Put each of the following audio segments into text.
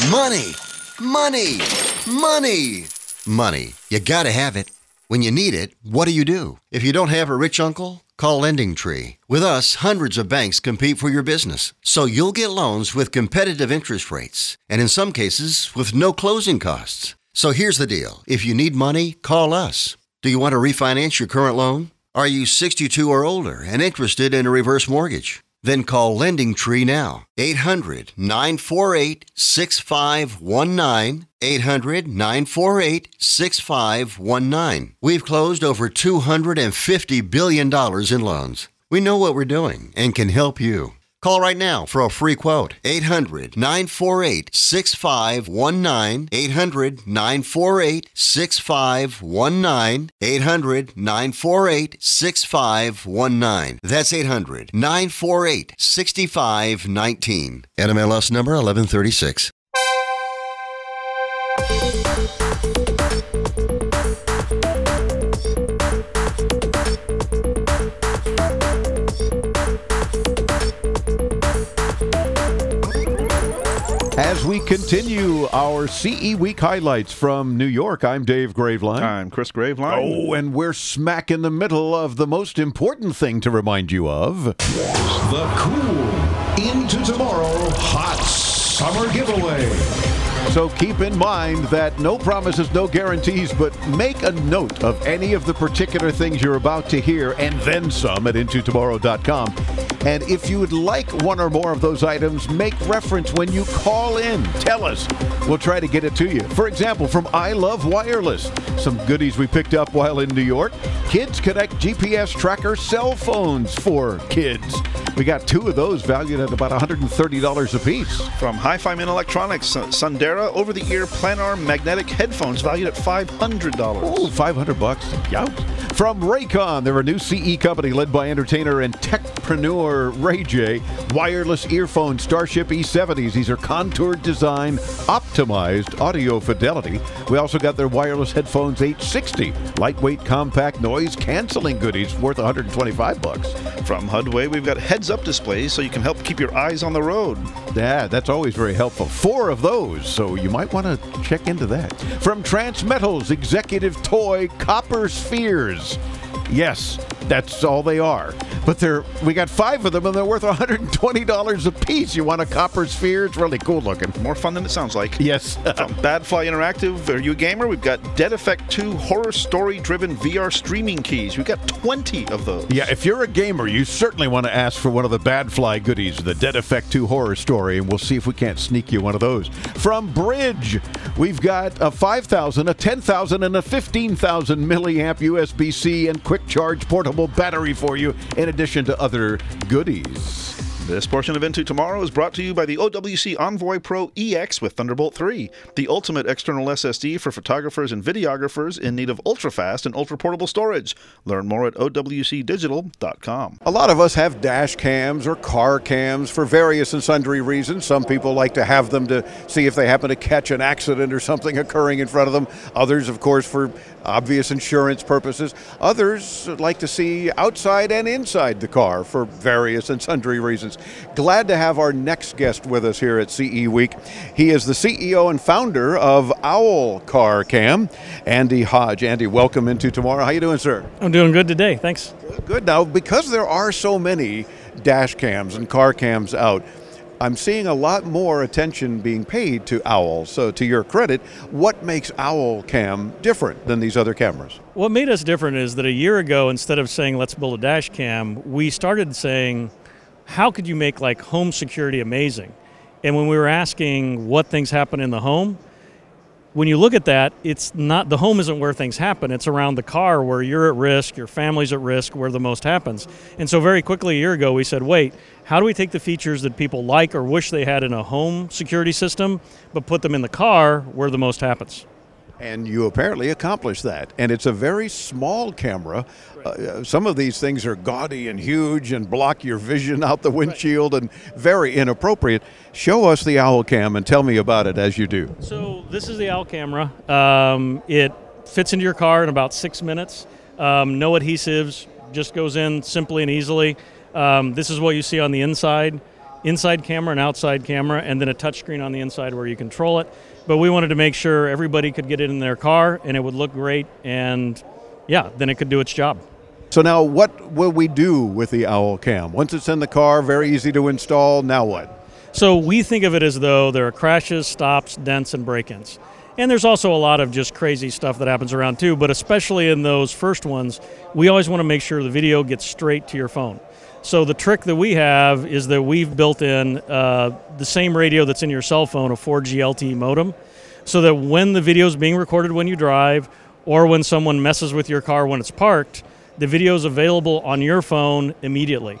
Money! Money! Money! Money. You gotta have it. When you need it, what do? If you don't have a rich uncle, call LendingTree. With us, hundreds of banks compete for your business, so you'll get loans with competitive interest rates, and in some cases, with no closing costs. So here's the deal. If you need money, call us. Do you want to refinance your current loan? Are you 62 or older and interested in a reverse mortgage? Then call LendingTree now. 800-948-6519. 800-948-6519. We've closed over $250 billion in loans. We know what we're doing and can help you. Call right now for a free quote. 800-948-6519. 800-948-6519. 800-948-6519. That's 800-948-6519. NMLS number 1136. As we continue our CE Week highlights from New York, I'm Dave Graveline. I'm Chris Graveline. Oh, and we're smack in the middle of the most important thing to remind you of. The Cool Into Tomorrow Hot Summer Giveaway. So keep in mind that no promises, no guarantees, but make a note of any of the particular things you're about to hear and then some at intotomorrow.com. And if you would like one or more of those items, make reference when you call in. Tell us. We'll try to get it to you. For example, from I Love Wireless, some goodies we picked up while in New York. Kids Connect GPS tracker cell phones for kids. We got two of those valued at about $130 a piece. From Hi-Fi Min Electronics, Sundera over-the-ear planar magnetic headphones valued at $500. Oh, $500. Yout. From Raycon, they're a new CE company led by entertainer and techpreneur Ray J. Wireless earphone Starship E70s. These are contoured design, optimized audio fidelity. We also got their wireless headphones H60. Lightweight, compact, noise-canceling goodies worth $125. From Hudway, we've got heads-up displays so you can help keep your eyes on the road. Yeah, that's always very helpful. 4 of those, so you might want to check into that. From Transmetals, executive toy Copper Spheres. Yes, that's all they are. But we got 5 of them, and they're worth $120 a piece. You want a copper sphere? It's really cool looking. More fun than it sounds like. Yes. From Badfly Interactive, are you a gamer? We've got Dead Effect 2 horror story-driven VR streaming keys. We've got 20 of those. Yeah, if you're a gamer, you certainly want to ask for one of the Badfly goodies, the Dead Effect 2 horror story, and we'll see if we can't sneak you one of those. From Bridge, we've got a 5,000, a 10,000, and a 15,000 milliamp USB-C and quick charge portable battery for you, in addition to other goodies. This portion of Into Tomorrow is brought to you by the OWC Envoy Pro EX with Thunderbolt 3, the ultimate external SSD for photographers and videographers in need of ultra-fast and ultra-portable storage. Learn more at owcdigital.com. A lot of us have dash cams or car cams for various and sundry reasons. Some people like to have them to see if they happen to catch an accident or something occurring in front of them. Others, of course, for obvious insurance purposes. Others like to see outside and inside the car for various and sundry reasons. Glad to have our next guest with us here at CE Week. He is the CEO and founder of Owl Car Cam, Andy Hodge. Andy, welcome Into Tomorrow. How you doing, sir? I'm doing good today, thanks. Good. Now, because there are so many dash cams and car cams out, I'm seeing a lot more attention being paid to Owl. So to your credit, what makes Owl Cam different than these other cameras? What made us different is that a year ago, instead of saying let's build a dash cam, we started saying how could you make like home security amazing? And when we were asking what things happen in the home, when you look at that, it's not, the home isn't where things happen, it's around the car where you're at risk, your family's at risk, where the most happens. And so very quickly a year ago we said, wait, how do we take the features that people like or wish they had in a home security system, but put them in the car where the most happens? And you apparently accomplished that. And it's a very small camera. Some of these things are gaudy and huge and block your vision out the windshield and very inappropriate. Show us the Owl Cam and tell me about it as you do. So this is the Owl camera. It fits into your car in about 6 minutes. No adhesives, just goes in simply and easily. This is what you see on the inside. inside camera and outside camera, and then a touchscreen on the inside where you control it. But we wanted to make sure everybody could get it in their car and it would look great, and yeah, then it could do its job. So now what will we do with the Owl Cam? Once it's in the car, very easy to install, now what? So we think of it as though there are crashes, stops, dents, and break-ins. And there's also a lot of just crazy stuff that happens around too, but especially in those first ones, we always want to make sure the video gets straight to your phone. So the trick that we have is that we've built in the same radio that's in your cell phone, a 4G LTE modem, so that when the video is being recorded when you drive or when someone messes with your car when it's parked, the video is available on your phone immediately.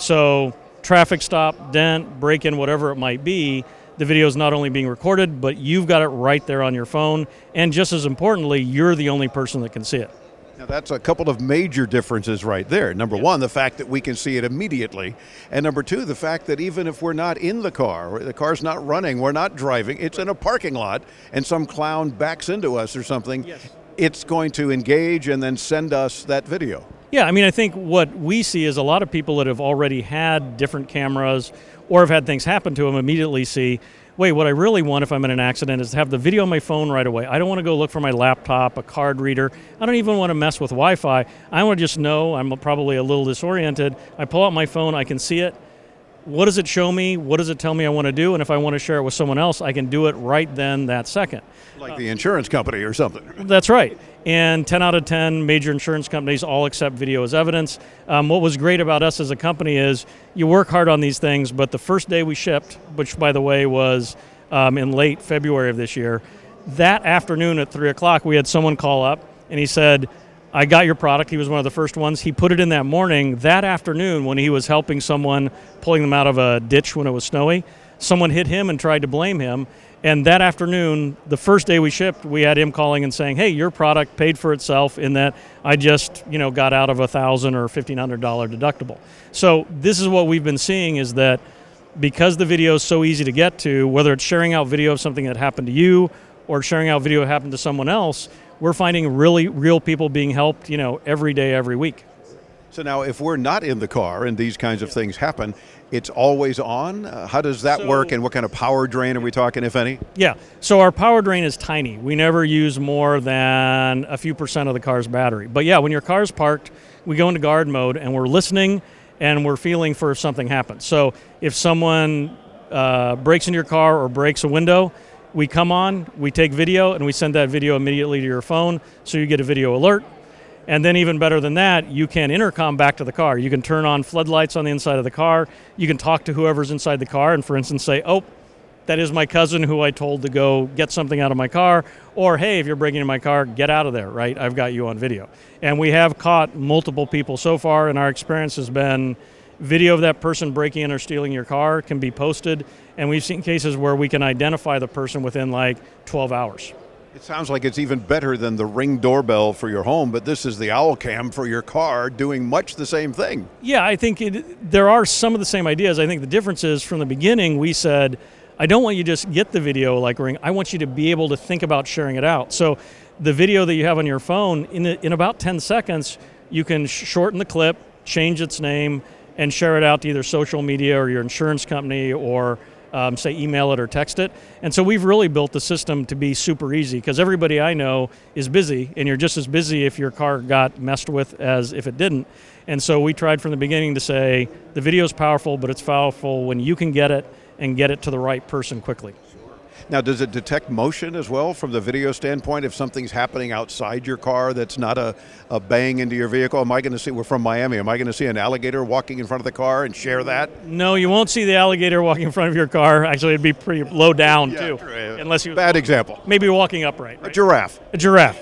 So traffic stop, dent, break-in, whatever it might be, the video is not only being recorded, but you've got it right there on your phone, and just as importantly, you're the only person that can see it. Now that's a couple of major differences right there. Number one, the fact that we can see it immediately. And number two, the fact that even if we're not in the car, the car's not running, we're not driving, it's in a parking lot, and some clown backs into us or something, it's going to engage and then send us that video. Yeah, I mean, I think what we see is a lot of people that have already had different cameras or have had things happen to them immediately see, wait, what I really want if I'm in an accident is to have the video on my phone right away. I don't want to go look for my laptop, a card reader. I don't even want to mess with Wi-Fi. I want to just know I'm probably a little disoriented. I pull out my phone, I can see it. What does it show me? What does it tell me I want to do? And if I want to share it with someone else, I can do it right then, that second. Like the insurance company or something. That's right. And 10 out of 10 major insurance companies all accept video as evidence. What was great about us as a company is you work hard on these things, but the first day we shipped, which by the way was in late February of this year, that afternoon at 3 o'clock we had someone call up and he said, I got your product. He was one of the first ones. He put it in that morning. That afternoon when he was helping someone, pulling them out of a ditch when it was snowy, someone hit him and tried to blame him. And that afternoon, the first day we shipped, we had him calling and saying, hey, your product paid for itself in that I just, got out of $1,000 or $1,500 deductible. So this is what we've been seeing is that because the video is so easy to get to, whether it's sharing out video of something that happened to you or sharing out video that happened to someone else, we're finding really real people being helped, every day, every week. So now if we're not in the car and these kinds of things happen, it's always on? How does that work, and what kind of power drain are we talking, if any? Yeah, so our power drain is tiny. We never use more than a few % of the car's battery. But yeah, when your car's parked, we go into guard mode and we're listening and we're feeling for if something happens. So if someone breaks into your car or breaks a window, we come on, we take video, and we send that video immediately to your phone, so you get a video alert. And then even better than that, you can intercom back to the car. You can turn on floodlights on the inside of the car. You can talk to whoever's inside the car and, for instance, say, oh, that is my cousin who I told to go get something out of my car. Or, hey, if you're breaking into my car, get out of there, right? I've got you on video. And we have caught multiple people so far, and our experience has been video of that person breaking in or stealing your car can be posted, and we've seen cases where we can identify the person within like 12 hours. It sounds like it's even better than the Ring doorbell for your home, but this is the Owl Cam for your car doing much the same thing. Yeah, I think there are some of the same ideas. I think the difference is from the beginning we said, I don't want you to just get the video like Ring. I want you to be able to think about sharing it out. So the video that you have on your phone, in about 10 seconds, you can shorten the clip, change its name, and share it out to either social media or your insurance company or say email it or text it. And so we've really built the system to be super easy because everybody I know is busy, and you're just as busy if your car got messed with as if it didn't. And so we tried from the beginning to say the video is powerful, but it's powerful when you can get it and get it to the right person quickly. Now, does it detect motion as well from the video standpoint? If something's happening outside your car that's not a bang into your vehicle, am I going to see, we're from Miami, am I going to see an alligator walking in front of the car and share that? No, you won't see the alligator walking in front of your car. Actually, it'd be pretty low down, too. Unless you bad example. Maybe walking upright. Right? A giraffe. A giraffe.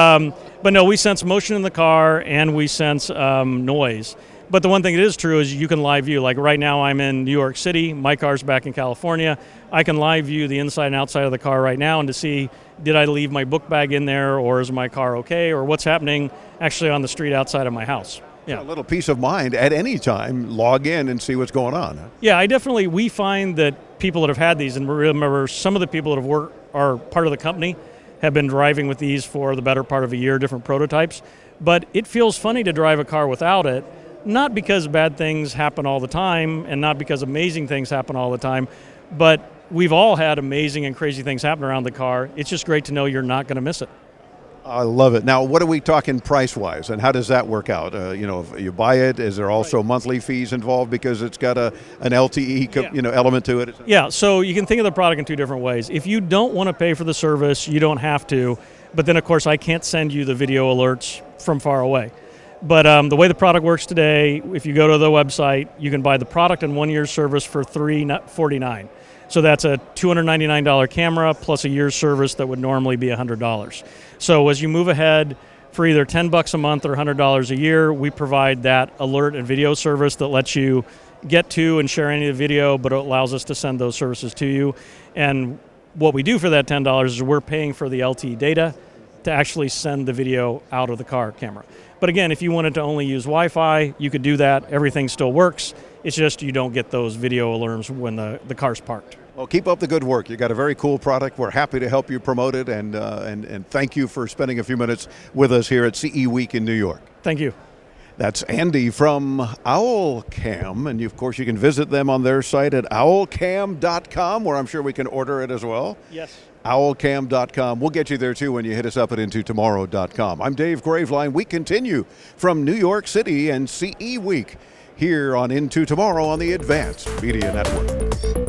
But no, we sense motion in the car and we sense noise. But the one thing that is true is you can live view. Like right now I'm in New York City, my car's back in California. I can live view the inside and outside of the car right now and to see, did I leave my book bag in there, or is my car okay, or what's happening actually on the street outside of my house. Yeah. A little peace of mind at any time, log in and see what's going on. Huh? Yeah, we find that people that have had these, and remember some of the people that have are part of the company, have been driving with these for the better part of a year, different prototypes. But it feels funny to drive a car without it. not because bad things happen all the time and not because amazing things happen all the time, but we've all had amazing and crazy things happen around the car. It's just great to know you're not going to miss it. I love it. Now, what are we talking price-wise, and how does that work out? If you buy it, is there also monthly fees involved because it's got an LTE element to it? Yeah, so you can think of the product in two different ways. If you don't want to pay for the service, you don't have to. But then, of course, I can't send you the video alerts from far away. But the way the product works today, if you go to the website, you can buy the product and 1 year's service for $349. So that's a $299 camera plus a year's service that would normally be $100. So as you move ahead, for either $10 a month or $100 a year, we provide that alert and video service that lets you get to and share any of the video, but it allows us to send those services to you. And what we do for that $10 is we're paying for the LTE data to actually send the video out of the car camera. But again, if you wanted to only use Wi-Fi, you could do that. Everything still works. It's just you don't get those video alarms when the car's parked. Well, keep up the good work. You got a very cool product. We're happy to help you promote it, and thank you for spending a few minutes with us here at CE Week in New York. Thank you. That's Andy from OwlCam, and of course you can visit them on their site at owlcam.com, where I'm sure we can order it as well. Yes. Owlcam.com. We'll get you there too when you hit us up at intotomorrow.com. I'm Dave Graveline. We continue from New York City and CE Week here on Into Tomorrow on the Advanced Media Network.